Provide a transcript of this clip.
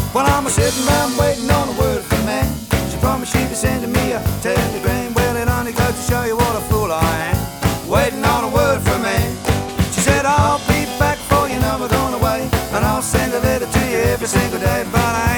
Well, I'm a sitting around waiting on a word from me. She promised she'd be sending me a telegram. Well, it only goes to show you what a fool I am, waiting on a word from me. She said, I'll be back for your number going away, and I'll send a letter to you every single day, but I